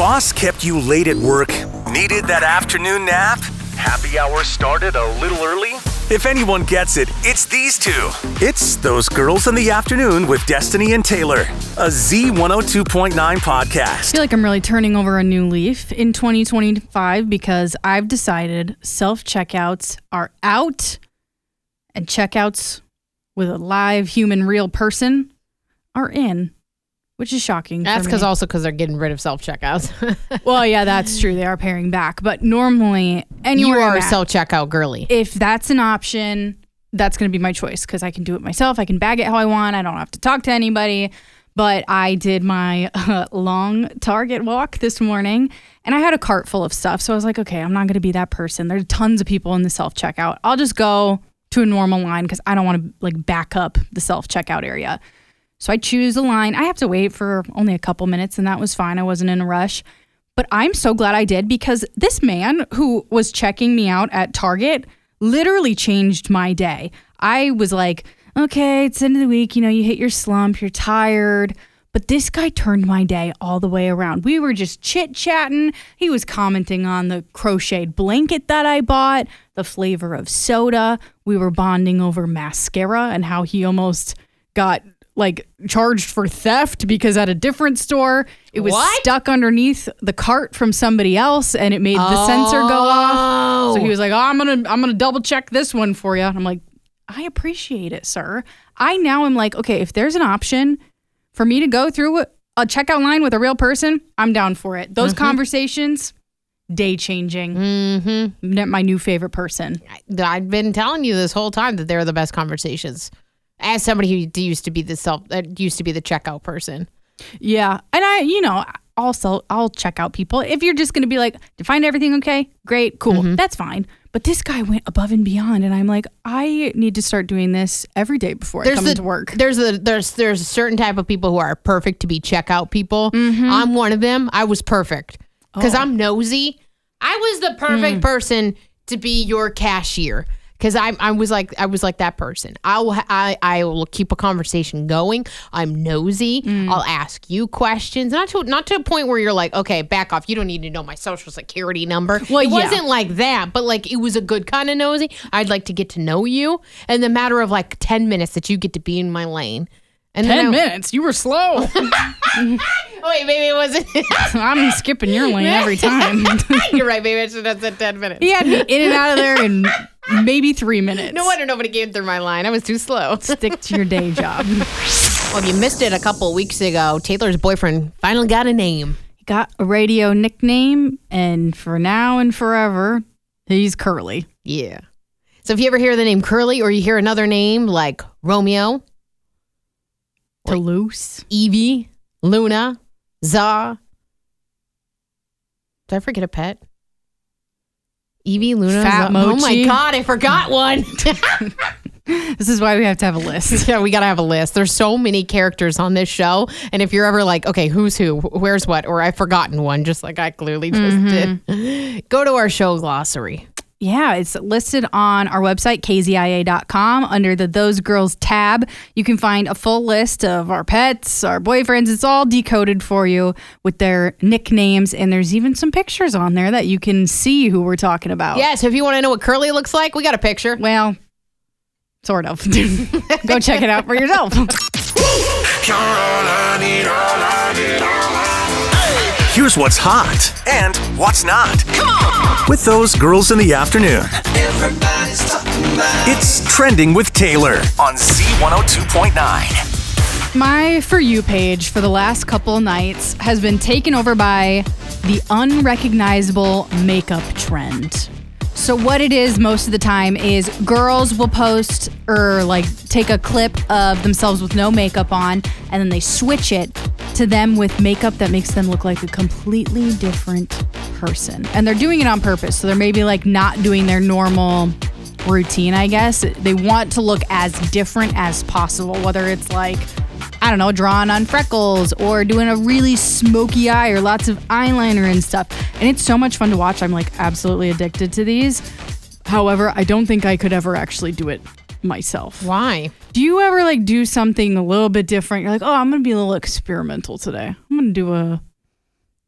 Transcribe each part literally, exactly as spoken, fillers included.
boss kept you late at work? Needed that afternoon nap? Happy hour started a little early? If anyone gets it, it's these two. It's Those Girls in the Afternoon with Destiny and Taylor, a Z one oh two point nine podcast. I feel like I'm really turning over a new leaf in twenty twenty-five because I've decided self-checkouts are out and checkouts with a live human real person are in, which is shocking. That's because also because they're getting rid of self-checkouts. Well, yeah, that's true. They are paring back. But normally, anywhere you are I'm a at, self-checkout girly. if that's an option, that's going to be my choice because I can do it myself. I can bag it how I want. I don't have to talk to anybody. But I did my uh, long Target walk this morning, and I had a cart full of stuff. So I was like, okay, I'm not going to be that person. There's tons of people in the self-checkout. I'll just go to a normal line because I don't want to like back up the self-checkout area. So I choose a line. I have to wait for only a couple minutes, and that was fine. I wasn't in a rush. But I'm so glad I did because this man who was checking me out at Target literally changed my day. I was like, okay, it's the end of the week. You know, you hit your slump. You're tired. But this guy turned my day all the way around. We were just chit-chatting. He was commenting on the crocheted blanket that I bought, the flavor of soda. We were bonding over mascara and how he almost got like charged for theft because at a different store it was What? stuck underneath the cart from somebody else and it made the Oh. sensor go off. So he was like, oh, I'm gonna I'm gonna double check this one for you. And I'm like, I appreciate it, sir. I now am like, okay, if there's an option for me to go through a, a checkout line with a real person, I'm down for it. Those Mm-hmm. conversations, day changing. Mm-hmm. My new favorite person. I've been telling you this whole time that they're the best conversations. As somebody who used to be the self, that used to be the checkout person. Yeah. And I, you know, also I'll check out people. If you're just going to be like, to find everything okay? Great, cool. Mm-hmm. That's fine. But this guy went above and beyond. And I'm like, I need to start doing this every day before I come the, into work. There's a there's there's a certain type of people who are perfect to be checkout people. Mm-hmm. I'm one of them. I was perfect because Oh. I'm nosy. I was the perfect Mm. person to be your cashier. Because I, I was like I was like that person. I will I, I will keep a conversation going. I'm nosy. Mm. I'll ask you questions, not to not to a point where you're like, okay, back off. You don't need to know my social security number. Well, it yeah. wasn't like that, but like it was a good kind of nosy. I'd like to get to know you in the matter of like ten minutes that you get to be in my lane. And Ten then I- minutes? You were slow. Oh, wait, maybe it wasn't. I'm skipping your lane every time. You're right. Maybe I should have said ten minutes. He had me in and out of there in maybe three minutes. No wonder nobody came through my line. I was too slow. Stick to your day job. Well, if you missed it a couple weeks ago, Taylor's boyfriend finally got a name. Got a radio nickname, and for now and forever, he's Curly. Yeah. So if you ever hear the name Curly or you hear another name like Romeo, Toulouse. Evie, Luna, Za. Did I forget a pet? Evie, Luna, Fat Za. Oh my Mochi. God, I forgot one. This is why we have to have a list. Yeah, we got to have a list. There's so many characters on this show. And if you're ever like, okay, who's who? Where's what? Or I've forgotten one, just like I clearly just Mm-hmm. did. Go to our show glossary. Yeah, it's listed on our website, K Z I A dot com, under the Those Girls tab. You can find a full list of our pets, our boyfriends. It's all decoded for you with their nicknames, and there's even some pictures on there that you can see who we're talking about. Yeah, so if you want to know what Curly looks like, we got a picture. Well, sort of. Go check it out for yourself. Here's what's hot and what's not. Come on! With Those Girls in the Afternoon. Everybody's talking about It's Trending with Taylor on Z one oh two point nine. My For You page for the last couple nights has been taken over by the unrecognizable makeup trend. So what it is most of the time is girls will post or like take a clip of themselves with no makeup on, and then they switch it to them with makeup that makes them look like a completely different person. And they're doing it on purpose. So they're maybe like not doing their normal routine, I guess. They want to look as different as possible, whether it's like, I don't know, drawing on freckles or doing a really smoky eye or lots of eyeliner and stuff. And it's so much fun to watch. I'm like absolutely addicted to these. However, I don't think I could ever actually do it myself. Why? Do you ever like do something a little bit different? You're like, oh, I'm going to be a little experimental today. I'm going to do a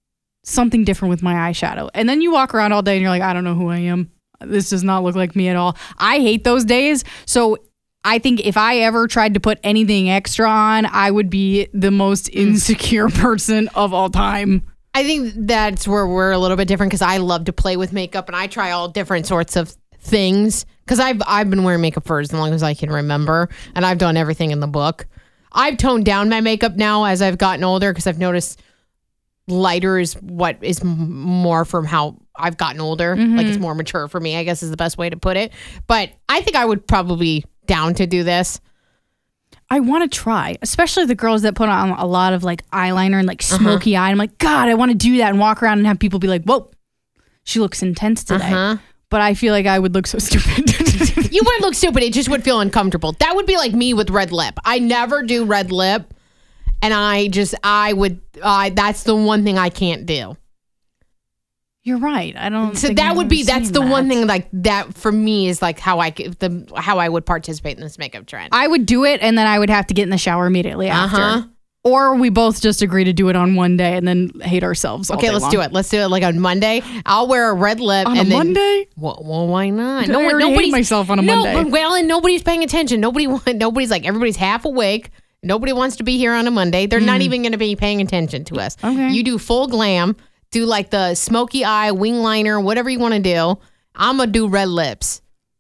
something different with my eyeshadow. And then you walk around all day and you're like, I don't know who I am. This does not look like me at all. I hate those days. So I think if I ever tried to put anything extra on, I would be the most insecure person of all time. I think that's where we're a little bit different because I love to play with makeup and I try all different sorts of things because I've I've been wearing makeup for as long as I can remember, and I've done everything in the book. I've toned down my makeup now as I've gotten older because I've noticed lighter is what is m- more from how I've gotten older. Mm-hmm. Like it's more mature for me, I guess is the best way to put it. But I think I would probably be down to do this. I want to try, especially the girls that put on a lot of like eyeliner and like smoky uh-huh. eye. I'm like, God, I want to do that and walk around and have people be like, whoa, she looks intense today. Uh-huh. But I feel like I would look so stupid. You wouldn't look stupid. It just would feel uncomfortable. That would be like me with red lip. I never do red lip. And I just, I would, uh, that's the one thing I can't do. You're right. I don't. So think that I've would be, ever that's seen the that. one thing like that for me is like how I, the how I would participate in this makeup trend. I would do it and then I would have to get in the shower immediately after. Uh-huh. Or we both just agree to do it on one day and then hate ourselves all Okay, day let's long. do it. Let's do it like on Monday. I'll wear a red lip. On and a then, Monday? Well, well, why not? I already hate nobody's- myself on a no, Monday. Well, and nobody's paying attention. Nobody, nobody's like, everybody's half awake. Nobody wants to be here on a Monday. They're mm. not even going to be paying attention to us. Okay. You do full glam. Do like the smoky eye, wing liner, whatever you want to do. I'm going to do red lips.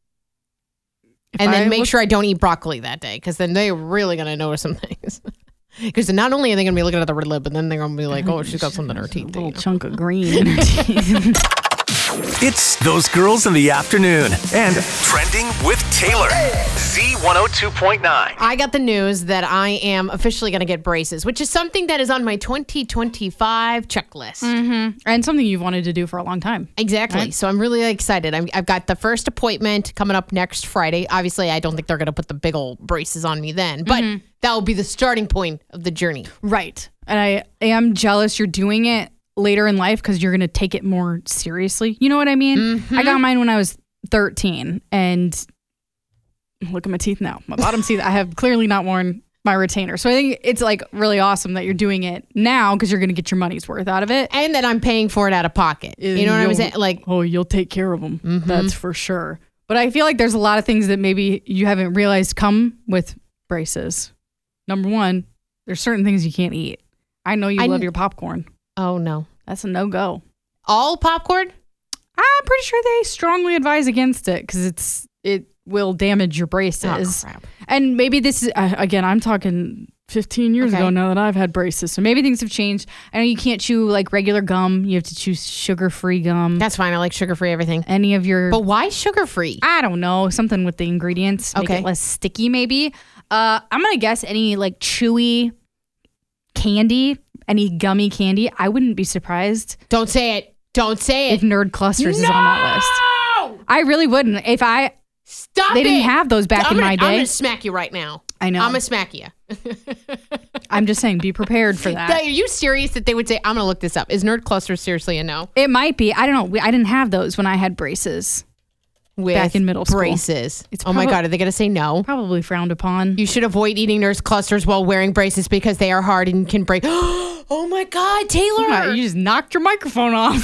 If and then I make look- sure I don't eat broccoli that day because then they're really going to notice some things. Because not only are they going to be looking at the red lip, but then they're going to be like, oh, she's got something in her teeth. A little you know? chunk of green in her teeth. It's Those Girls in the Afternoon and Trending with Taylor. Z one oh two point nine. I got the news that I am officially going to get braces, which is something that is on my twenty twenty-five checklist. Mm-hmm. And something you've wanted to do for a long time. Exactly. Right. So I'm really excited. I'm, I've got the first appointment coming up next Friday. Obviously, I don't think they're going to put the big old braces on me then, but Mm-hmm. that will be the starting point of the journey. Right. And I am jealous you're doing it later in life because you're going to take it more seriously. You know what I mean? Mm-hmm. I got mine when I was thirteen and look at my teeth now. My bottom teeth, I have clearly not worn my retainer. So I think it's like really awesome that you're doing it now because you're going to get your money's worth out of it. And that I'm paying for it out of pocket. You know what I'm You'll- saying? Like, oh, you'll take care of them. That's for sure. But I feel like there's a lot of things that maybe you haven't realized come with braces. Number one, there's certain things you can't eat. I know you I love kn- your popcorn. oh no. That's a no-go. All popcorn? I'm pretty sure they strongly advise against it because it's it will damage your braces. Oh, crap. And maybe this is, uh, again, I'm talking fifteen years Okay. ago now that I've had braces. So maybe things have changed. I know you can't chew like regular gum. You have to choose sugar-free gum. That's fine. I like sugar-free everything. Any of your, But why sugar-free? I don't know, something with the ingredients. Make Okay. it less sticky maybe. Uh, I'm going to guess any like chewy candy, any gummy candy. I wouldn't be surprised Don't say it. Don't say if it. Nerd Clusters is on that list. No! I really wouldn't. If I, Stop they it. didn't have those back I'm in gonna, my I'm day. going to smack you right now. I know. I'm going to smack you. I'm just saying, be prepared for that. Are you serious that they would say, I'm going to look this up? Is Nerd Cluster seriously a no? It might be. I don't know. We, I didn't have those when I had braces. With Back in middle school. braces. It's oh my prob- God, are they going to say no? Probably frowned upon. You should avoid eating Nerd Clusters while wearing braces because they are hard and can break. Oh my God, Taylor. Yeah, you just knocked your microphone off.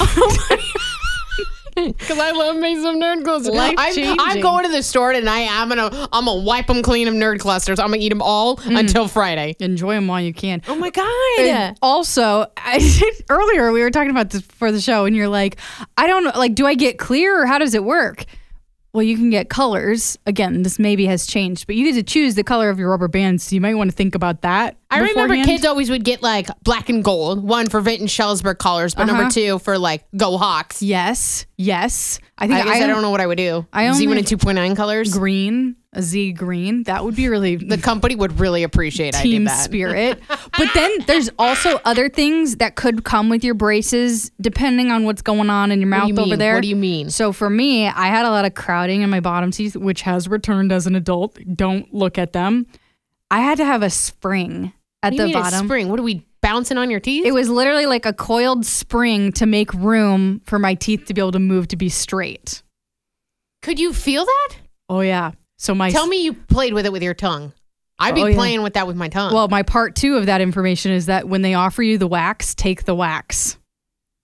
Because I love me some Nerd Clusters. I'm, Life-changing. I'm going to the store tonight. I'm gonna I'm gonna wipe them clean of Nerd Clusters. I'm gonna eat them all Mm. until Friday. Enjoy them while you can. Oh my God. And also, I, earlier we were talking about this for the show, and you're like, I don't know, like, do I get clear or how does it work? Well, you can get colors. Again, this maybe has changed, but you get to choose the color of your rubber bands, so you might want to think about that. I remember beforehand. kids always would get like black and gold, one for Vinton Schellsberg colors, but number Uh-huh. two for like Go Hawks. Yes, yes. I think I guess I, don't know what I would do. I only- Z one and two point nine colors. green, a Z green. That would be really The company would really appreciate I team did that. spirit. But then there's also other things that could come with your braces depending on what's going on in your What mouth do you over mean? there. What do you mean? So for me, I had a lot of crowding in my bottom teeth, which has returned as an adult. Don't look at them. I had to have a spring at What do you the mean a bottom. spring? What are we bouncing on your teeth? It was literally like a coiled spring to make room for my teeth to be able to move to be straight. Could you feel that? Oh yeah. So my Tell me you played with it with your tongue. I'd be Oh, yeah. playing with that with my tongue. Well, my part two of that information is that when they offer you the wax, take the wax.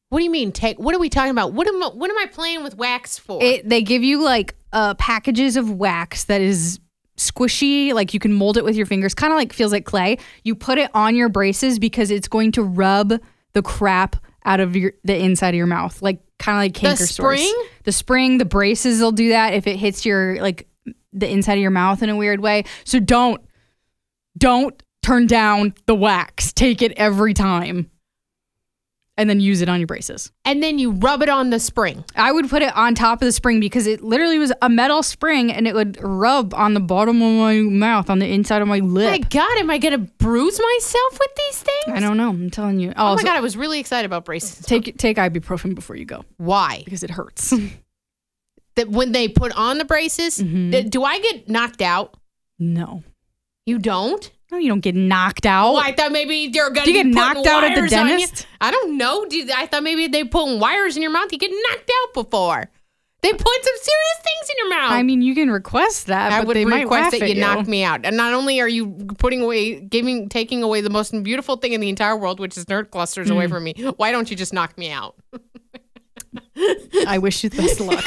What do you mean take? What are we talking about? What am I, what am I playing with wax for? It, they give you like uh, packages of wax that is squishy, like you can mold it with your fingers, kind of like feels like clay. You put it on your braces because it's going to rub the crap out of your the inside of your mouth, like kind of like canker the sores. spring? The spring, the braces will do that if it hits your like the inside of your mouth in a weird way. So don't don't turn down the wax. Take it every time. And then use it on your braces. And then you rub it on the spring. I would put it on top of the spring because it literally was a metal spring and it would rub on the bottom of my mouth, on the inside of my lip. My God, am I going to bruise myself with these things? I don't know. I'm telling you. Oh, Oh, my so God, I was really excited about braces. take take ibuprofen before you go Why? because it hurts. That when they put on the braces, Mhm. th- do I get knocked out? No. You don't? No, you don't get knocked out. Oh, I thought maybe they're going to Do you be get putting knocked out at the wires on you. dentist? I don't know. Do I thought maybe they putting wires in your mouth. You get knocked out before. They put some serious things in your mouth. I mean, you can request that, I but would they might request laugh that at you, you. knock me out. And not only are you putting away, giving, taking away the most beautiful thing in the entire world, which is nerd clusters, Mm. away from me, why don't you just knock me out? I wish you the best of luck.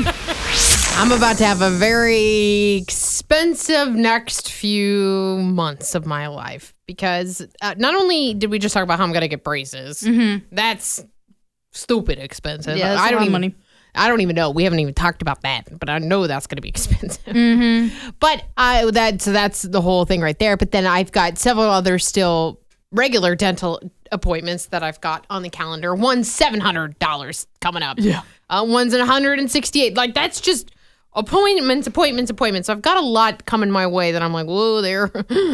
I'm about to have a very expensive next few months of my life because uh, not only did we just talk about how I'm going to get braces, that's stupid expensive. Yeah, that's I a don't lot of even, money. I don't even know. We haven't even talked about that, but I know that's going to be expensive. Mm-hmm. But I that's that's the whole thing right there. But then I've got several other still regular dental appointments that I've got on the calendar. One's seven hundred dollars coming up. Yeah. Uh, one's one hundred sixty-eight. Like that's just appointments, appointments, appointments. So I've got a lot coming my way that I'm like, whoa, there.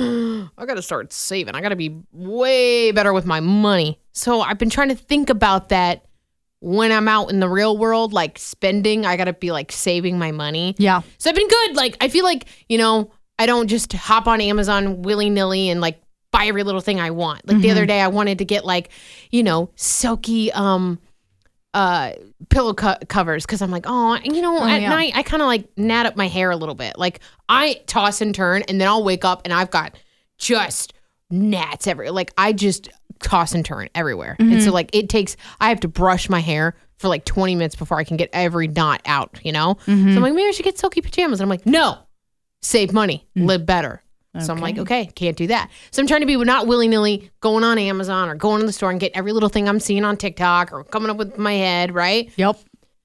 I got to start saving. I got to be way better with my money. So I've been trying to think about that when I'm out in the real world, like spending. I got to be like saving my money. Yeah. So I've been good. Like, I feel like, you know, I don't just hop on Amazon willy nilly and like buy every little thing I want. Like the other day, I wanted to get like, you know, silky um, uh, pillow co- covers because I'm like, oh, you know, Oh, at yeah. night I kind of like gnat up my hair a little bit. Like I toss and turn and then I'll wake up and I've got just gnats everywhere. Like I just toss and turn everywhere. And so like it takes, I have to brush my hair for like twenty minutes before I can get every knot out, you know? So I'm like, maybe I should get silky pajamas. And I'm like, no, save money, live better. So I'm like, okay, can't do that. So I'm trying to be not willy-nilly going on Amazon or going to the store and get every little thing I'm seeing on TikTok or coming up with my head, right? Yep.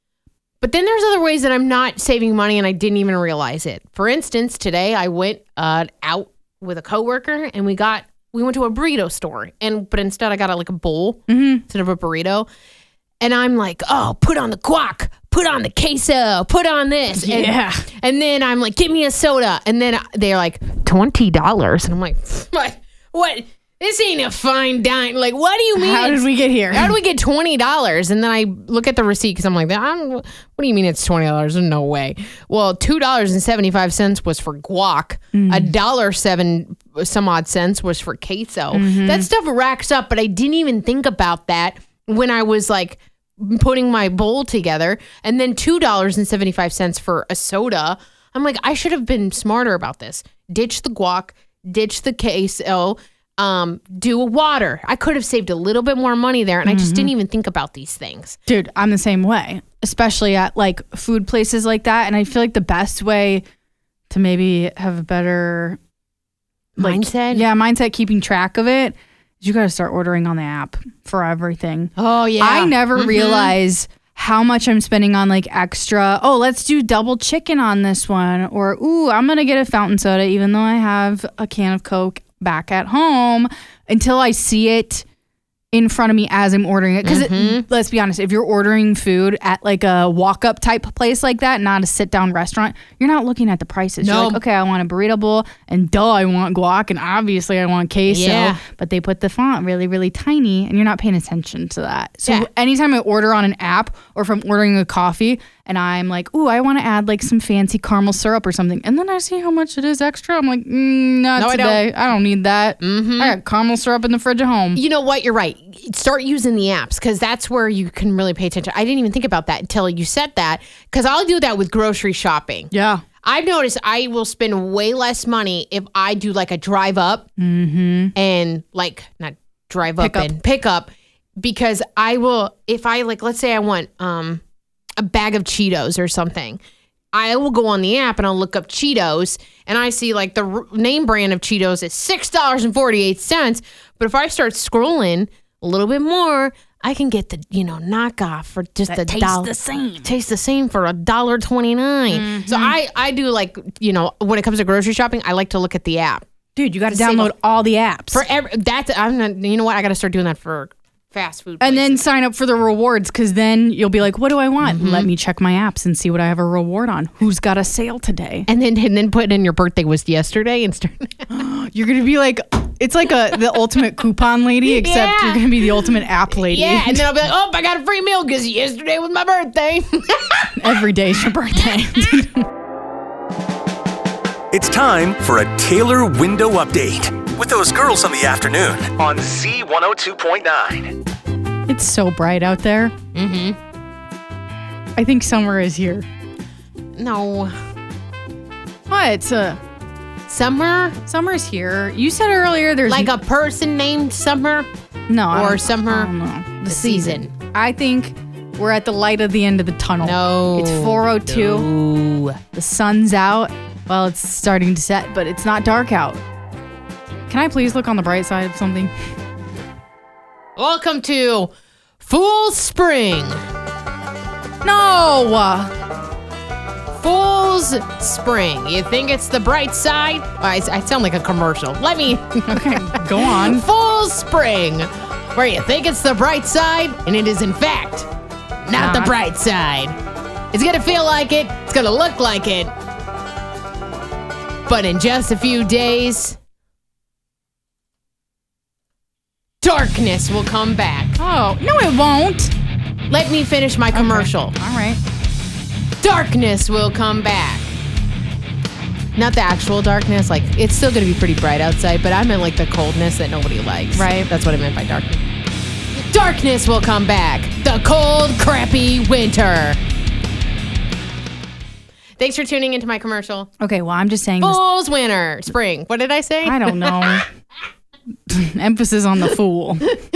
But then there's other ways that I'm not saving money and I didn't even realize it. For instance, today I went uh, out with a coworker and we got we went to a burrito store and but instead I got a, like a bowl instead of a burrito. And I'm like, oh, put on the guac, put on the queso, put on this. And, Yeah. and then I'm like, give me a soda. And then they're like, twenty dollars. And I'm like, what? What? This ain't a fine dine. Like, what do you mean? How did it's- we get here? How do we get twenty dollars? And then I look at the receipt because I'm like, I don't, what do you mean it's twenty dollars? No way. Well, two dollars and seventy-five cents was for guac. A dollar seven some odd cents was for queso. That stuff racks up, but I didn't even think about that when I was like putting my bowl together. And then two dollars and seventy-five cents for a soda. I'm like, I should have been smarter about this. Ditch the guac, ditch the queso. Um, do a water. I could have saved a little bit more money there, and I just didn't even think about these things. Dude, I'm the same way, especially at like food places like that. And I feel like the best way to maybe have a better like, Mindset? Yeah, mindset, keeping track of it, is you got to start ordering on the app for everything. Oh yeah, I never realize how much I'm spending on like extra. Oh, let's do double chicken on this one. Or, ooh, I'm going to get a fountain soda, even though I have a can of Coke back at home, until I see it in front of me as I'm ordering it. Because let's be honest, if you're ordering food at like a walk-up type place like that, not a sit-down restaurant, you're not looking at the prices. You're No. like, okay, I want a burrito bowl, and duh, I want guac, and obviously I want queso. Yeah. But they put the font really, really tiny, and you're not paying attention to that. So Yeah. anytime I order on an app, or if I'm ordering a coffee, and I'm like, ooh, I want to add like some fancy caramel syrup or something, and then I see how much it is extra, I'm like, mm, not No, I today. I don't, need that. Mm-hmm. I got caramel syrup in the fridge at home. You know what? You're right. Start using the apps because that's where you can really pay attention. I didn't even think about that until you said that because I'll do that with grocery shopping. Yeah. I've noticed I will spend way less money if I do like a drive up and like not drive Pick up up. and pick up because I will, if I like, let's say I want um, a bag of Cheetos or something, I will go on the app and I'll look up Cheetos and I see like the r- name brand of Cheetos is six dollars and forty-eight cents. But if I start scrolling a little bit more, I can get the, you know, knockoff for just That a tastes dollar. the same. Tastes the same for a dollar twenty-nine. Mm-hmm. So I, I do like, you know, when it comes to grocery shopping, I like to look at the app. Dude, you got to Save download a- all the apps. For every, that's, I'm not, you know what? I got to start doing that for fast food and then places. sign up for the rewards because then you'll be like, what do I want? Mm-hmm. Let me check my apps and see what I have a reward on. Who's got a sale today? And then, and then put in your birthday was yesterday and start. You're going to be like, it's like a the ultimate coupon lady, except Yeah. you're going to be the ultimate app lady. Yeah, and then I'll be like, oh, I got a free meal because yesterday was my birthday. Every day's your birthday. It's time for a Taylor window update with those girls in the afternoon on Z one oh two point nine. It's so bright out there. Mm-hmm. I think summer is here. No. What? Uh, Summer? summer's here. You said earlier there's Like a person named Summer? no I or don't- summer- I don't know. The season. I think we're at the light of the end of the tunnel. No. It's four oh two. Ooh. The sun's out. Well, it's starting to set, but it's not dark out. Can I please look on the bright side of something? Welcome to Fool's Spring. No! Fool's Spring. You think it's the bright side? I, I sound like a commercial. Let me. Okay, go on. Fool's Spring, where you think it's the bright side, and it is in fact not the Not. bright side. It's gonna feel like it. It's gonna look like it. But in just a few days, darkness will come back. Oh, no, it won't. Let me finish my commercial. All right. Darkness will come back. Not the actual darkness. Like, it's still going to be pretty bright outside, but I meant like the coldness that nobody likes. Right. That's what I meant by darkness. Darkness will come back. The cold, crappy winter. Thanks for tuning into my commercial. Okay, well, I'm just saying this. Fool's winter. Spring. What did I say? I don't know. Emphasis on the fool.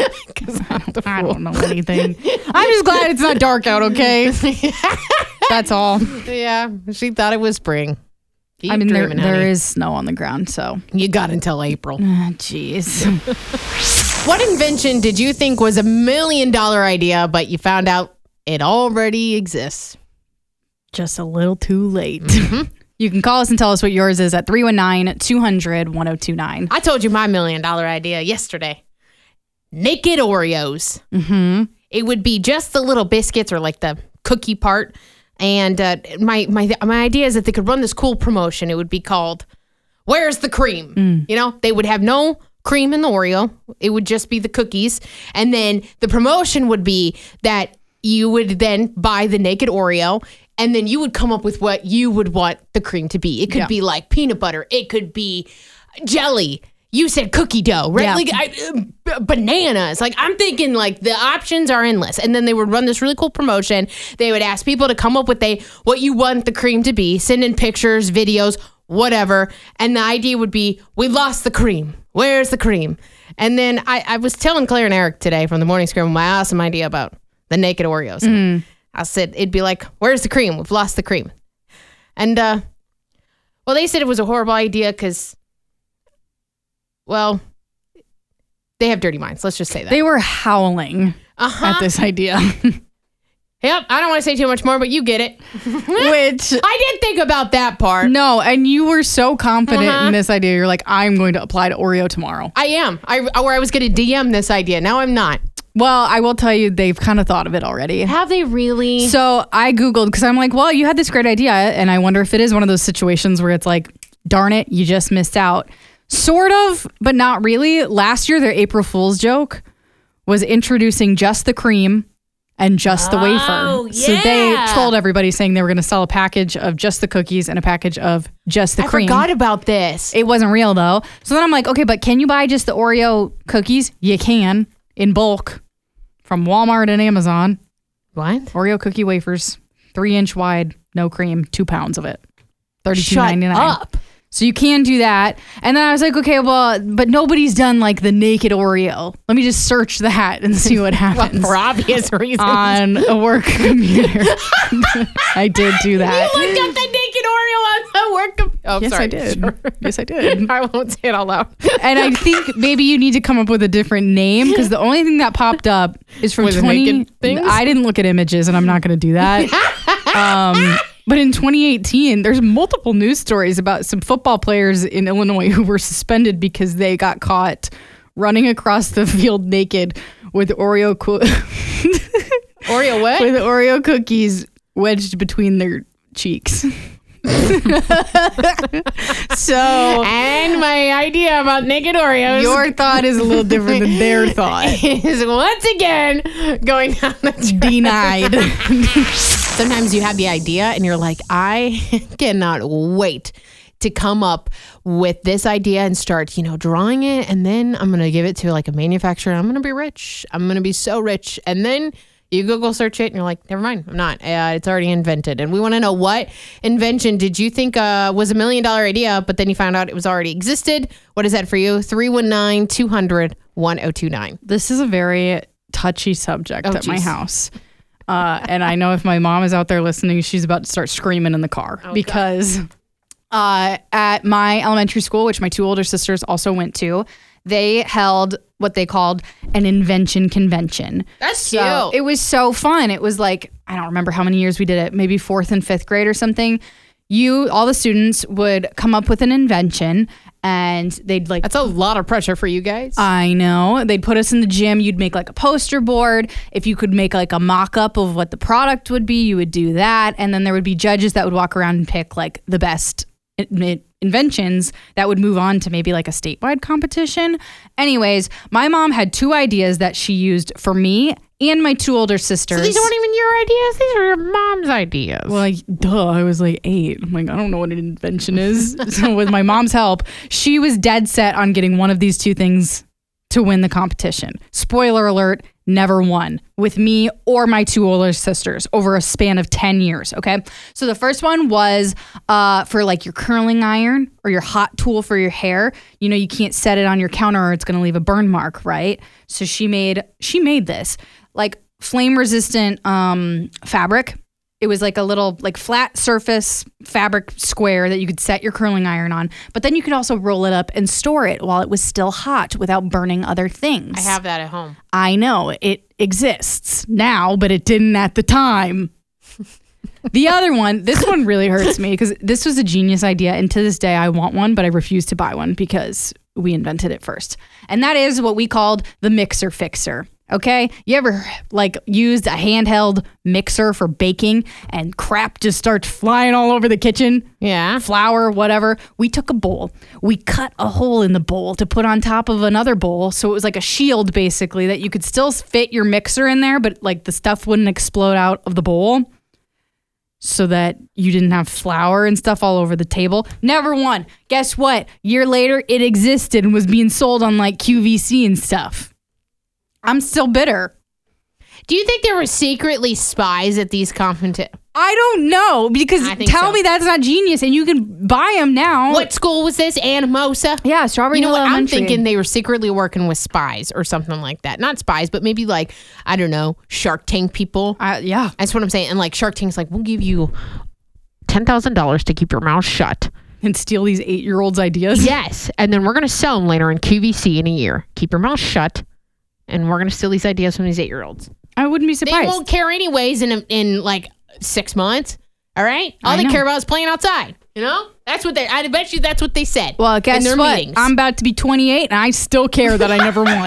I don't know anything. I'm just glad it's not dark out, okay? That's all. Yeah, she thought it was spring. Keep I mean, there, dreaming, there honey. is snow on the ground, so. You got until April. Ah, Jeez. What invention did you think was a million dollar idea, but you found out it already exists? Just a little too late. You can call us and tell us what yours is at three one nine, two hundred, ten twenty-nine. I told you my million dollar idea yesterday. Naked Oreos. Mm-hmm. It would be just the little biscuits or like the cookie part. And uh, my my my idea is that they could run this cool promotion. It would be called "Where's the Cream?" Mm. You know, they would have no cream in the Oreo. It would just be the cookies. And then the promotion would be that you would then buy the Naked Oreo. And then you would come up with what you would want the cream to be. It could Yeah. be like peanut butter. It could be jelly. You said cookie dough, right? Yeah. Like I, uh, b- bananas. Like I'm thinking like the options are endless. And then they would run this really cool promotion. They would ask people to come up with they what you want the cream to be, send in pictures, videos, whatever. And the idea would be, we lost the cream. Where's the cream? And then I, I was telling Claire and Eric today from the morning scrum my awesome idea about the Naked Oreos. Mm. I said, it'd be like, where's the cream? We've lost the cream. And, uh, well, they said it was a horrible idea because, well, they have dirty minds. Let's just say that. They were howling uh-huh. at this idea, Yep. I don't want to say too much more, but you get it. which, I did think about that part. no, and you were so confident Uh-huh. in this idea. You're like, I'm going to apply to Oreo tomorrow. I am. I, or I was going to D M this idea. Now I'm not. Well, I will tell you, they've kind of thought of it already. Have they really? So I Googled because I'm like, well, you had this great idea. And I wonder if it is one of those situations where it's like, darn it, you just missed out. Sort of, but not really. Last year, their April Fool's joke was introducing just the cream and just the Oh, wafer. So they yeah. trolled everybody saying they were going to sell a package of just the cookies and a package of just the I cream. forgot about this. It wasn't real though. So then I'm like, okay, but can you buy just the Oreo cookies? You can in bulk from Walmart and Amazon. What? Oreo cookie wafers, three inch wide, no cream, two pounds of it, thirty-two Shut ninety-nine. up. So you can do that. And then I was like, okay, well, but nobody's done like the naked Oreo. Let me just search that and see what happens. For obvious reasons. On a work computer. I did do that. You looked up the naked Oreo on the work computer. Oh, yes, sorry. I did. Sure. Yes, I did. I won't say it out loud. And I think maybe you need to come up with a different name because the only thing that popped up is from Was it twenty. naked things? I didn't look at images, and I'm not going to do that. um, but in twenty eighteen, there's multiple news stories about some football players in Illinois who were suspended because they got caught running across the field naked with Oreo co- Oreo what? with Oreo cookies wedged between their cheeks. So, and my idea about naked Oreos. your thought is a little different than their thought. is once again going down the track. Denied. Sometimes you have the idea and you're like, I cannot wait to come up with this idea and start, you know, drawing it. And then I'm going to give it to like a manufacturer. I'm going to be rich. I'm going to be so rich. And then you Google search it and you're like, never mind, I'm not. Uh, it's already invented. And we want to know, what invention did you think uh, was a million dollar idea, but then you found out it was already existed? What is that for you? three one nine, two hundred, ten twenty-nine. This is a very touchy subject Oh, at my geez. house. Uh, and I know if my mom is out there listening, she's about to start screaming in the car Oh, because uh, at my elementary school, which my two older sisters also went to, they held what they called an invention convention. That's So cute. it was so fun. It was like, I don't remember how many years we did it, maybe fourth and fifth grade or something. You, all the students would come up with an invention and they'd like That's a lot of pressure for you guys. I know. They'd put us in the gym. You'd make like a poster board. If you could make like a mock-up of what the product would be, you would do that. And then there would be judges that would walk around and pick like the best in- inventions that would move on to maybe like a statewide competition. Anyways, my mom had two ideas that she used for me and my two older sisters. So these weren't even your ideas. These are your mom's ideas. Well, like, duh, I was like eight. I'm like, I don't know what an invention is. So with my mom's help, she was dead set on getting one of these two things to win the competition. Spoiler alert, never won with me or my two older sisters over a span of ten years, okay? So the first one was uh, for like your curling iron or your hot tool for your hair. You know, you can't set it on your counter or it's going to leave a burn mark, right? So she made she made this like flame resistant um, fabric. It was like a little like flat surface fabric square that you could set your curling iron on, but then you could also roll it up and store it while it was still hot without burning other things. I have that at home. I know it exists now, but it didn't at the time. The other one, this one really hurts me because this was a genius idea. And to this day, I want one, but I refuse to buy one because we invented it first. And that is what we called the mixer fixer. Okay. You ever like used a handheld mixer for baking and crap just starts flying all over the kitchen? Yeah. Flour, whatever. We took a bowl. We cut a hole in the bowl to put on top of another bowl. So it was like a shield basically that you could still fit your mixer in there, but like the stuff wouldn't explode out of the bowl so that you didn't have flour and stuff all over the table. Never won. Guess what? Year later, it existed and was being sold on like Q V C and stuff. I'm still bitter. Do you think there were secretly spies at these competitions? I don't know because I think tell so. me that's not genius and you can buy them now. What school was this? Anamosa? Yeah, Strawberry You know Hill what? I'm Elementary. thinking they were secretly working with spies or something like that. Not spies, but maybe like, I don't know, Shark Tank people. Uh, yeah. That's what I'm saying. And like Shark Tank's like, we'll give you ten thousand dollars to keep your mouth shut. And steal these eight-year-olds' ideas. Yes. And then we're going to sell them later in Q V C in a year. Keep your mouth shut. And we're going to steal these ideas from these eight-year-olds. I wouldn't be They surprised. won't care anyways in in like six months. All right? All I they know. care about is playing outside. You know? That's what they, I bet you that's what they said. Well, in guess their what? meetings. I'm about to be twenty-eight, and I still care that I never won.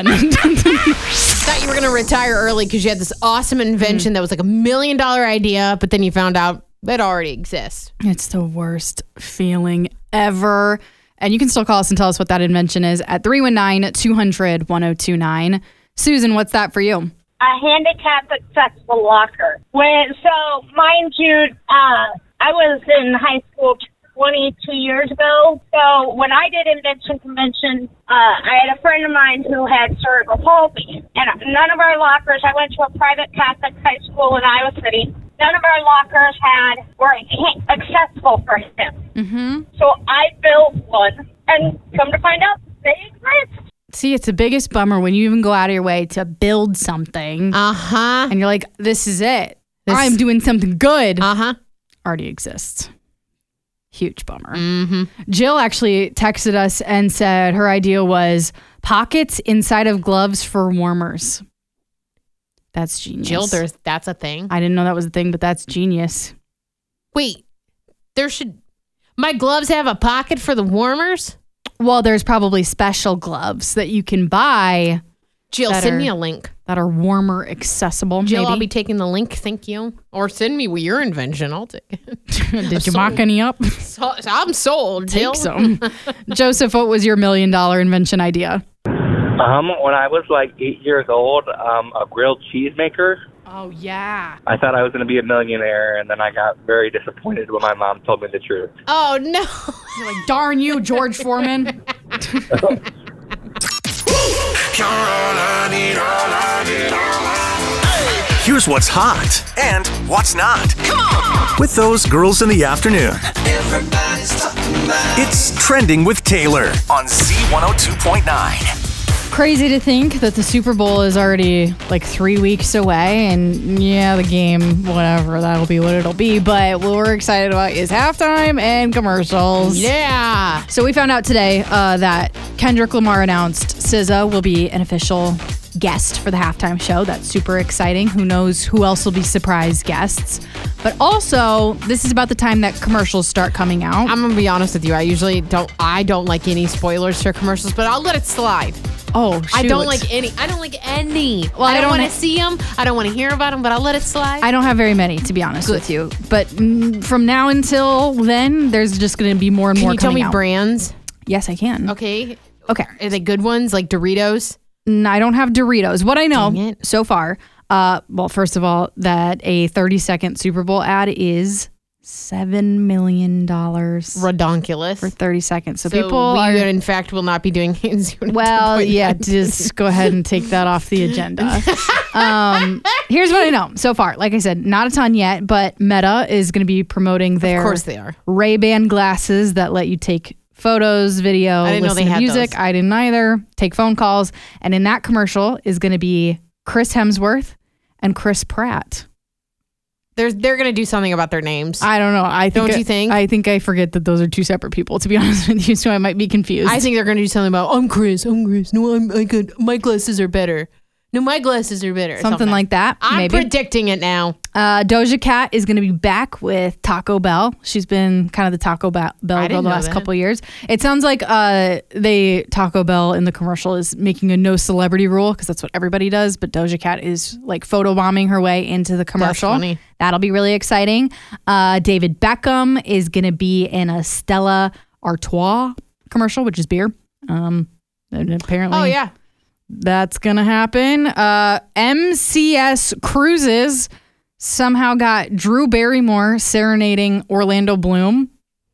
Thought you were going to retire early because you had this awesome invention that was like a million dollar idea, but then you found out it already exists. It's the worst feeling ever. And you can still call us and tell us what that invention is at three one nine, two hundred, ten twenty-nine. Susan, what's that for you? A handicap accessible locker. When so, mind you, uh, I was in high school twenty-two years ago. So when I did Invention Convention, uh, I had a friend of mine who had cerebral palsy, and none of our lockers. I went to a private Catholic high school in Iowa City. none of our lockers had were accessible for him. Mm-hmm. So I built one, and come to find out, they exist. See, it's the biggest bummer when you even go out of your way to build something Uh-huh. and you're like, this is it. This- I'm doing something good. Uh-huh. Already exists. Huge bummer. Mm-hmm. Jill actually texted us and said her idea was pockets inside of gloves for warmers. That's genius. Jill, there's that's a thing. I didn't know that was a thing, but that's genius. Wait, there should my gloves have a pocket for the warmers? Well, there's probably special gloves that you can buy Jill, Better. send me a link. that are warmer accessible. Jill, maybe. I'll be taking the link. Thank you. Or send me your invention. I'll take it. Did you mock any up? So, I'm sold, Jill. Take some. Joseph, what was your million dollar invention idea? Um, when I was like eight years old, um, a grilled cheese maker. Oh, yeah. I thought I was going to be a millionaire, and then I got very disappointed when my mom told me the truth. Oh, no. You're like, darn you, George Foreman. Here's what's hot and what's not. Come on! With those girls in the afternoon. Everybody's talking about it. It's Trending with Taylor on Z one oh two point nine. Crazy to think that the Super Bowl is already like three weeks away. And yeah, the game, whatever, that'll be what it'll be. But what we're excited about is halftime and commercials. Yeah. So we found out today uh, that Kendrick Lamar announced S Z A will be an official guest for the halftime show. That's super exciting. Who knows who else will be surprise guests. But also, this is about the time that commercials start coming out. I'm going to be honest with you. I usually don't, I don't like any spoilers for commercials, but I'll let it slide. Oh, shoot. I don't like any. I don't like any. Well, I I don't, don't want to ha- see them. I don't want to hear about them, but I'll let it slide. I don't have very many, to be honest with you. But mm, from now until then, there's just going to be more and Can more you tell coming me out. brands? Yes, I can. Okay. Okay. Are they good ones like Doritos? Mm, I don't have Doritos. What I know Dang it. so far, uh, well, first of all, that a thirty second Super Bowl ad is seven million dollars Redonkulous. for thirty seconds. So, So people we, are. in fact, will not be doing Well, yeah, just go ahead and take that off the agenda. Um, here's what I know so far. Like I said, not a ton yet, but Meta is going to be promoting their Of course they are. Ray-Ban glasses that let you take photos, video, I didn't know listen they to had music. those. I didn't either. Take phone calls. And in that commercial is going to be Chris Hemsworth and Chris Pratt. They're they're gonna do something about their names. I don't know. I think Don't I, you think? I think I forget that those are two separate people, to be honest with you, so I might be confused. I think they're gonna do something about I'm Chris. I'm Chris. No, I'm I could. My glasses are better. No, my glasses are better. something, like that. I'm maybe. predicting it now. Uh, Doja Cat is going to be back with Taco Bell. She's been kind of the Taco Ba- Bell I girl didn't the know last that. couple of years. It sounds like uh, they Taco Bell in the commercial is making a no celebrity rule because that's what everybody does. But Doja Cat is like photobombing her way into the commercial. funny. That'll be really exciting. Uh, David Beckham is going to be in a Stella Artois commercial, which is beer. Um, and apparently, Oh yeah. that's going to happen. Uh, M C S Cruises somehow got Drew Barrymore serenading Orlando Bloom.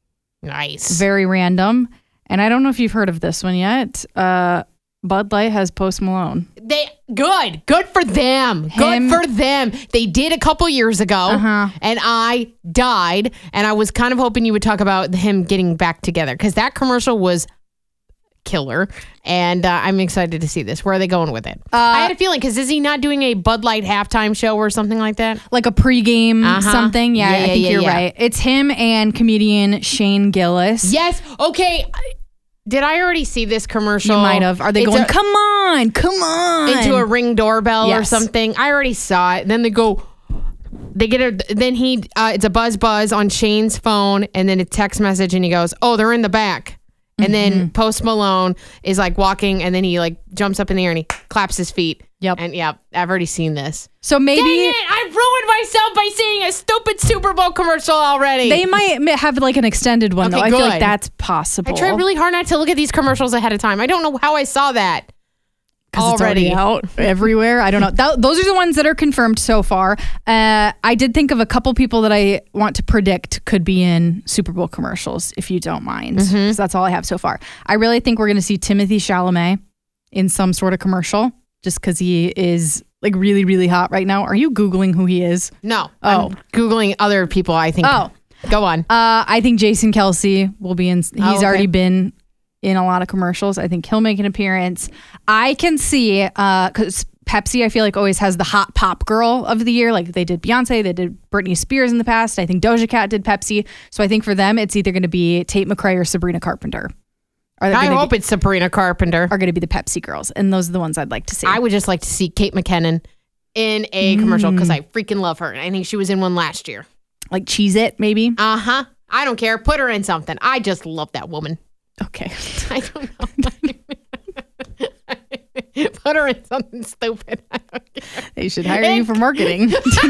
Nice. Very random. And I don't know if you've heard of this one yet. Uh, Bud Light has Post Malone. They good. Good for them. Him- Good for them. They did a couple years ago, Uh-huh. and I died. And I was kind of hoping you would talk about him getting back together because that commercial was killer. And uh, I'm excited to see this. Where are they going with it? I had a feeling because is he not doing a Bud Light halftime show or something like that? Like a pregame Uh-huh. something. Yeah, Yeah, I yeah, think yeah, you're yeah. right. It's him and comedian Shane Gillis. Yes. Okay. Did I already see this commercial? You might have. Are they It's going, a- come on, come on. into a Ring doorbell or Yes. something? I already saw it. Then they go. They get a. Then he. Uh, it's a buzz buzz on Shane's phone, and then a text message, and he goes, "Oh, they're in the back." And then Mm-hmm. Post Malone is like walking, and then he like jumps up in the air and he claps his feet. Yep. And yeah, I've already seen this. So maybe Dang it! I ruined myself by seeing a stupid Super Bowl commercial already. they might m- have like an extended one, Okay, though. I feel good. like that's possible. I try really hard not to look at these commercials ahead of time. I don't know how I saw that. 'Cause it's already out everywhere. I don't know. Th- those are the ones that are confirmed so far. Uh, I did think of a couple people that I want to predict could be in Super Bowl commercials, if you don't mind. Mm-hmm. Because that's all I have so far. I really think we're going to see Timothée Chalamet in some sort of commercial, just because he is like really, really hot right now? Are you Googling who he is? No. Oh. I'm Googling other people, I think. Oh. Go on. Uh, I think Jason Kelsey will be in. He's Oh, okay. already been in a lot of commercials. I think he'll make an appearance. I can see, because Pepsi, I feel like, always has the hot pop girl of the year. Like they did Beyonce, they did Britney Spears in the past. I think Doja Cat did Pepsi. So I think for them, it's either going to be Tate McRae or Sabrina Carpenter. Are they I gonna hope be, it's Sabrina Carpenter. are going to be the Pepsi girls. And those are the ones I'd like to see. I would just like to see Kate McKinnon in a commercial because I freaking love her. I think she was in one last year. like Cheez-It, maybe? Uh-huh. I don't care. Put her in something. I just love that woman. Okay. I don't know. Put her in something stupid. I don't care. They should hire you for marketing.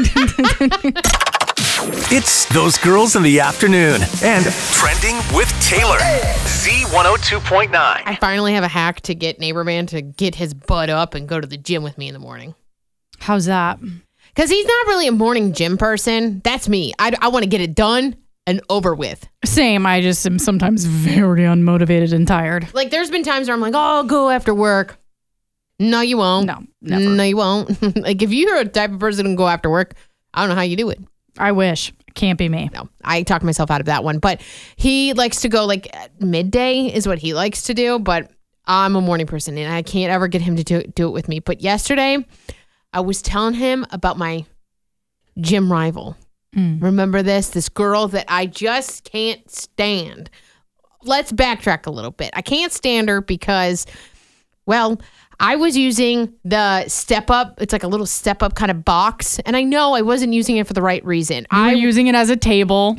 It's Those Girls in the Afternoon and Trending with Taylor. Z one oh two point nine. I finally have a hack to get Neighborman to get his butt up and go to the gym with me in the morning. How's that? Because he's not really a morning gym person. That's me. I, I want to get it done and over with. Same. I just am sometimes very unmotivated and tired. Like, there's been times where I'm like, oh, I'll go after work. No, you won't. No, never. No, you won't. Like, if you're a type of person who go after work, I don't know how you do it. I wish. Can't be me. No, I talked myself out of that one. But he likes to go like at midday is what he likes to do. But I'm a morning person and I can't ever get him to do, do it with me. But yesterday, I was telling him about my gym rival. Mm. Remember this? This girl that I just can't stand. Let's backtrack a little bit. I can't stand her because, well, I was using the Step Up. It's like a little Step Up kind of box. And I know I wasn't using it for the right reason. You were I using it as a table.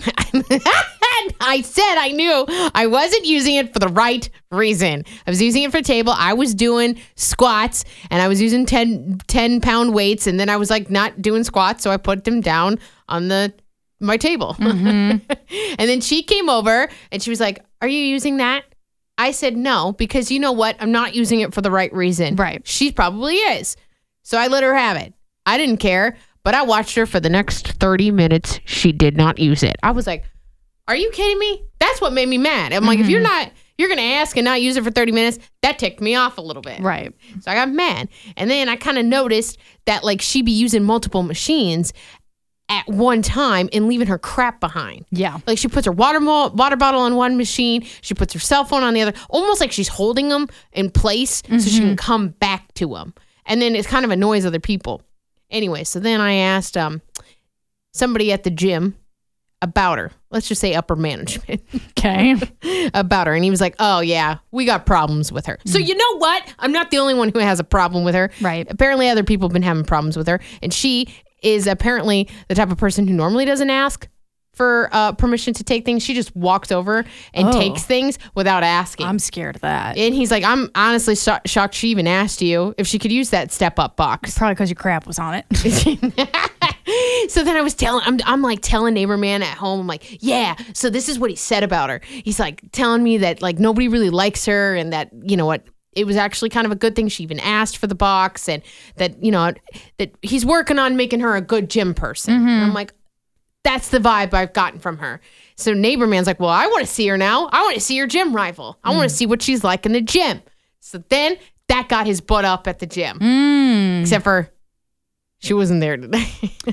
I said I knew I wasn't using it for the right reason. I was using it for table. I was doing squats and I was using ten, ten pound weights. And then I was like not doing squats. So I put them down on the my table. Mm-hmm. And then she came over and she was like, are you using that? I said no, because you know what? I'm not using it for the right reason. Right. She probably is. So I let her have it. I didn't care, but I watched her for the next thirty minutes. She did not use it. I was like, are you kidding me? That's what made me mad. I'm like, if you're not, you're going to ask and not use it for thirty minutes, that ticked me off a little bit. Right. So I got mad. And then I kind of noticed that like she be using multiple machines at one time and leaving her crap behind. Yeah. Like she puts her water mo- water bottle on one machine, she puts her cell phone on the other, almost like she's holding them in place so she can come back to them. And then it kind of annoys other people. Anyway, so then I asked um somebody at the gym about her. Let's just say upper management. Okay. About her. And he was like, oh, yeah, we got problems with her. So you know what? I'm not the only one who has a problem with her. Right. Apparently other people have been having problems with her. And she is apparently the type of person who normally doesn't ask for uh, permission to take things. She just walks over and Oh. takes things without asking. I'm scared of that. and he's like, I'm honestly sho- shocked she even asked you if she could use that Step Up box. Probably because your crap was on it. So then I was telling, I'm, I'm like telling neighbor man at home, I'm like, yeah, so this is what he said about her. He's like telling me that like nobody really likes her and that, you know what, it was actually kind of a good thing she even asked for the box and that, you know, that he's working on making her a good gym person. And I'm like, that's the vibe I've gotten from her. So neighbor man's like, well, I want to see her now. I want to see your gym rival. I want to see what she's like in the gym. So then that got his butt up at the gym. Mm. Except for she wasn't there today.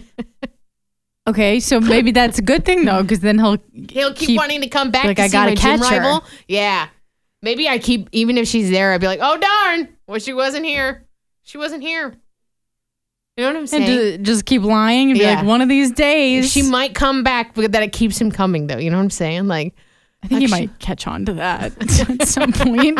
Okay, so maybe that's a good thing though, because then he'll He'll keep, wanting to come back like, to I see gotta my gym catch her. rival. Yeah. Maybe I keep, even if she's there, I'd be like, oh, darn. Well, she wasn't here. She wasn't here. You know what I'm and saying? ju- just keep lying and be Yeah. like, one of these days. She might come back, but that it keeps him coming, though. You know what I'm saying? Like, I think he Actually- might catch on to that at some point.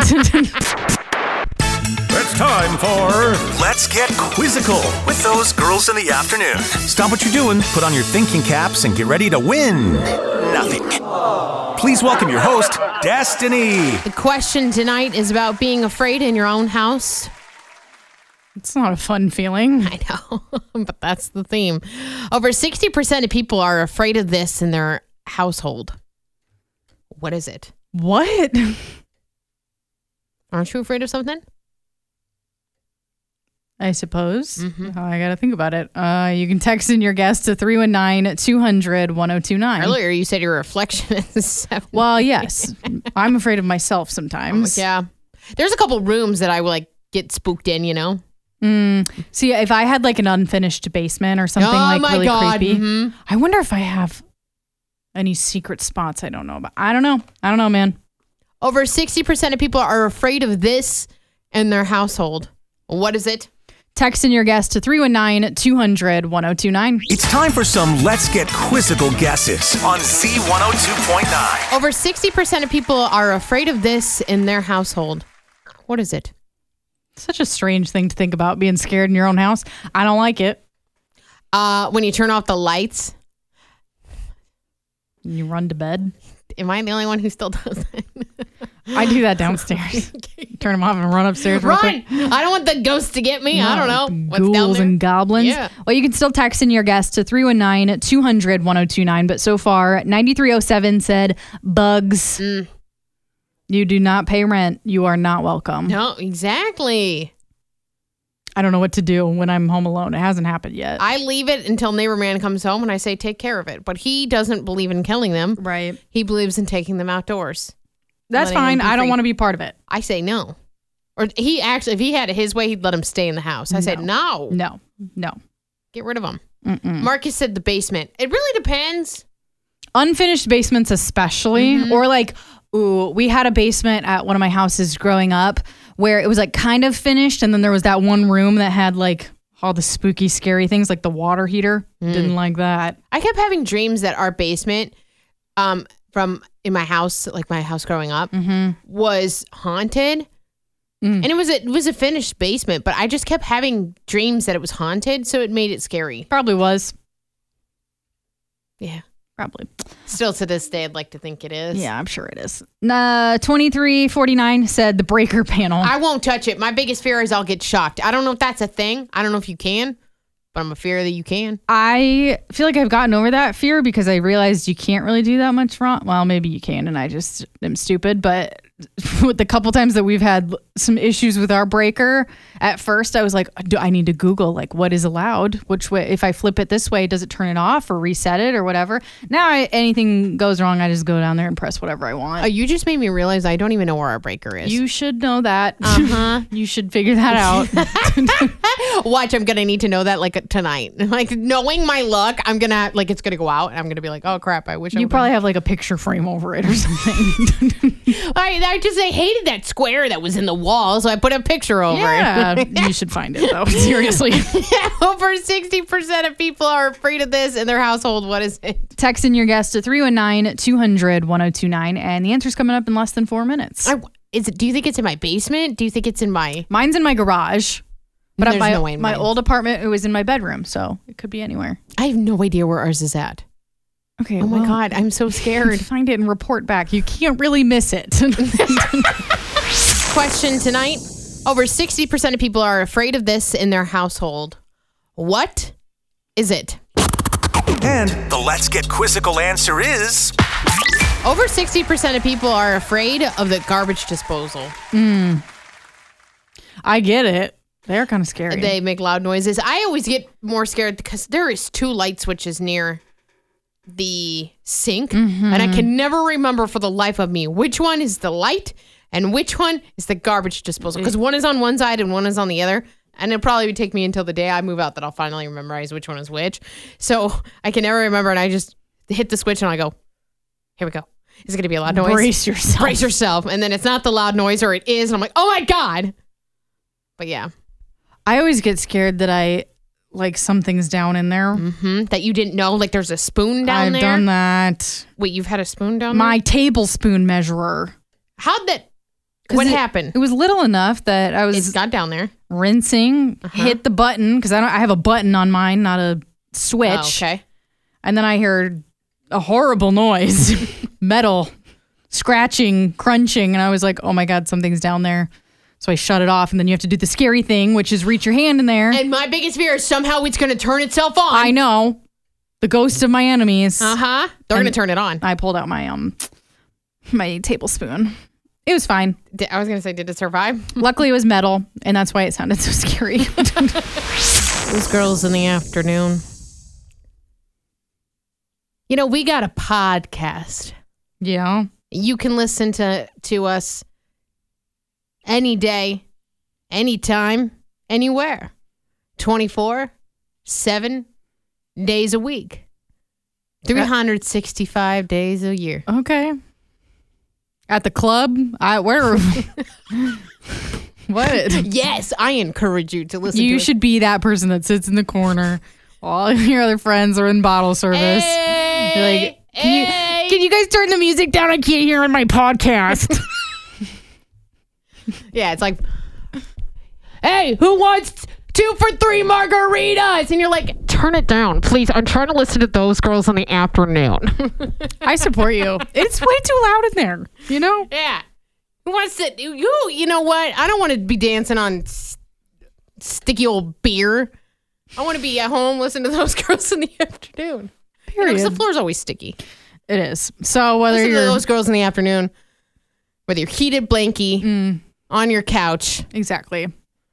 It's time for Let's Get Quizzical with Those Girls in the Afternoon. Stop what you're doing, put on your thinking caps, and get ready to win nothing. Please welcome your host, Destiny. the question tonight is about being afraid in your own house. It's not a fun feeling. I know, but that's the theme. Over sixty percent of people are afraid of this in their household. What is it? What? Aren't you afraid of something? I suppose. Mm-hmm. Oh, I got to think about it. Uh, you can text in your guess to three one nine, two hundred, one oh two nine. Earlier, you said your reflection is seven. Well, yes. I'm afraid of myself sometimes. Yeah. There's a couple rooms that I would like get spooked in, you know? Mm. See, if I had like an unfinished basement or something Oh, like my really God. creepy, Mhm. I wonder if I have any secret spots I don't know about. I don't know. I don't know, man. Over sixty percent of people are afraid of this in their household. What is it? Text in your guess to three one nine, two hundred, ten twenty-nine. It's time for some Let's Get Quizzical guesses on Z one oh two point nine. Over sixty percent of people are afraid of this in their household. What is it? Such a strange thing to think about, being scared in your own house. I don't like it. Uh, when you turn off the lights. You run to bed. Am I the only one who still does that? I do that downstairs. Turn them off and run upstairs real Run! quick. I don't want the ghosts to get me. I don't know. What's Ghouls down there? and goblins. Yeah. Well, you can still text in your guess to three one nine, two hundred, ten twenty-nine. But so far, ninety-three oh seven said bugs. Mm. You do not pay rent. You are not welcome. No, exactly. I don't know what to do when I'm home alone. It hasn't happened yet. I leave it until neighbor man comes home and I say, take care of it. But he doesn't believe in killing them. right. He believes in taking them outdoors. That's letting them fine. be I don't free. want to be part of it. I say no. Or he actually, if he had it his way, he'd let him stay in the house. I said, no, No. No. get rid of him. Mm-mm. Marcus said the basement. It really depends. Unfinished basements especially, Mm-hmm. or like, ooh, we had a basement at one of my houses growing up where it was like kind of finished, and then there was that one room that had like all the spooky scary things like the water heater. Mm. Didn't like that. I kept having dreams that our basement um, from in my house, like my house growing up, Mm-hmm. was haunted. Mm. And it was a, it was a finished basement, but I just kept having dreams that it was haunted, so it made it scary. Probably was. Yeah. Probably. Still to this day, I'd like to think it is. Yeah, I'm sure it is. Uh, twenty-three forty-nine said the breaker panel. I won't touch it. My biggest fear is I'll get shocked. I don't know if that's a thing. I don't know if you can, but I'm a fear that you can. I feel like I've gotten over that fear because I realized you can't really do that much wrong. Well, maybe you can, and I just am stupid. But with the couple times that we've had some issues with our breaker, at first I was like, do I need to Google like what is allowed? Which way, if I flip it this way, does it turn it off or reset it or whatever? Now I, anything goes wrong, I just go down there and press whatever I want. Oh, you just made me realize I don't even know where our breaker is. You should know that. Uh-huh. You should figure that out. Watch, I'm gonna need to know that like tonight. Like knowing my luck, I'm gonna like it's gonna go out, and I'm gonna be like, oh crap, I wish I You would've- probably have like a picture frame over it or something. I, I just I hated that square that was in the wall, so I put a picture over Yeah, it. you should find it though. Seriously. Over sixty percent of people are afraid of this in their household. What is it? Text in your guess to three one nine, two hundred, ten twenty-nine, and the answer's coming up in less than four minutes. I, is it? Do you think it's in my basement? Do you think it's in my? Mine's in my garage, but There's my, no way in my mine. old apartment, it was in my bedroom, so it could be anywhere. I have no idea where ours is at. Okay. Oh my well, god, I'm so scared. Find it and report back. You can't really miss it. Question tonight: over sixty percent of people are afraid of this in their household. What is it? And the Let's Get Quizzical answer is Over sixty percent of people are afraid of the garbage disposal. I get it. They're kind of scary. They make loud noises. I always get more scared because there is two light switches near the sink, and I can never remember for the life of me which one is the light and which one is the garbage disposal. Because one is on one side and one is on the other. And it'll probably take me until the day I move out that I'll finally memorize which one is which. So I can never remember, and I just hit the switch and I go, here we go. Is it going to be a loud noise? Brace yourself. Brace yourself. And then it's not the loud noise, or it is. And I'm like, oh my God. But yeah. I always get scared that I, like, something's down in there. Hmm? That you didn't know, like there's a spoon down I've there. done that. Wait, you've had a spoon down My there? tablespoon measurer. How'd that, 'Cause what it- happened? It was little enough that I was It's got down there. rinsing, Uh-huh. hit the button because I don't. I have a button on mine, not a switch. Oh, okay. And then I heard a horrible noise, metal scratching, crunching, and I was like, "Oh my god, something's down there." So I shut it off, and then you have to do the scary thing, which is reach your hand in there. And my biggest fear is somehow it's going to turn itself on. I know, the ghost of my enemies. Uh huh. They're going to And- turn it on. I pulled out my um my tablespoon. It was fine. Di- I was going to say, did it survive? Luckily, it was metal, and that's why it sounded so scary. Those girls in the afternoon. You know, we got a podcast. Yeah. You can listen to to us any day, anytime, anywhere, twenty-four, seven days a week, three hundred sixty-five days a year. Okay. At the club? I where? What? Yes, I encourage you to listen You to should be that person that sits in the corner while all your other friends are in bottle service. Hey, You're like, can you, hey. can you guys turn the music down? I can't hear in my podcast. Yeah, it's like, hey, who wants two for three margaritas? And you're like, turn it down, please. I'm trying to listen to those girls in the afternoon. I support you. It's way too loud in there, you know? Yeah. Who wants to, you, you know what? I don't want to be dancing on s- sticky old beer. I want to be at home listening to those girls in the afternoon. Period. Because the floor's always sticky. It is. So whether Listen to you're those girls in the afternoon, whether you're heated blankie Mm. on your couch exactly,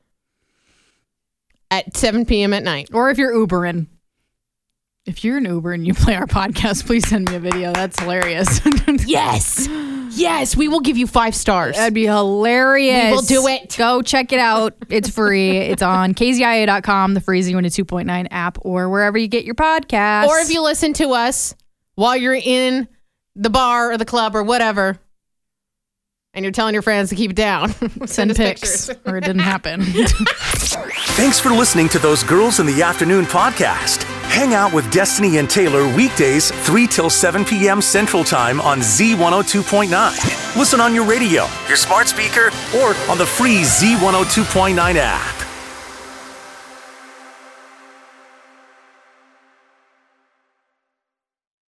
at seven p.m. at night. or if you're Ubering. If you're an Uber and you play our podcast, please send me a video. That's hilarious. Yes. Yes, we will give you five stars. That'd be hilarious. We will do it. Go check it out. It's free. It's on K Z I A dot com, the free Z one two point nine app, or wherever you get your podcasts. Or if you listen to us while you're in the bar or the club or whatever, and you're telling your friends to keep it down. send us pics, pictures. or it didn't happen. Thanks for listening to Those Girls in the Afternoon podcast. Hang out with Destiny and Taylor weekdays three till seven p.m. Central Time on Z one oh two point nine. Listen on your radio, your smart speaker, or on the free Z one oh two point nine app.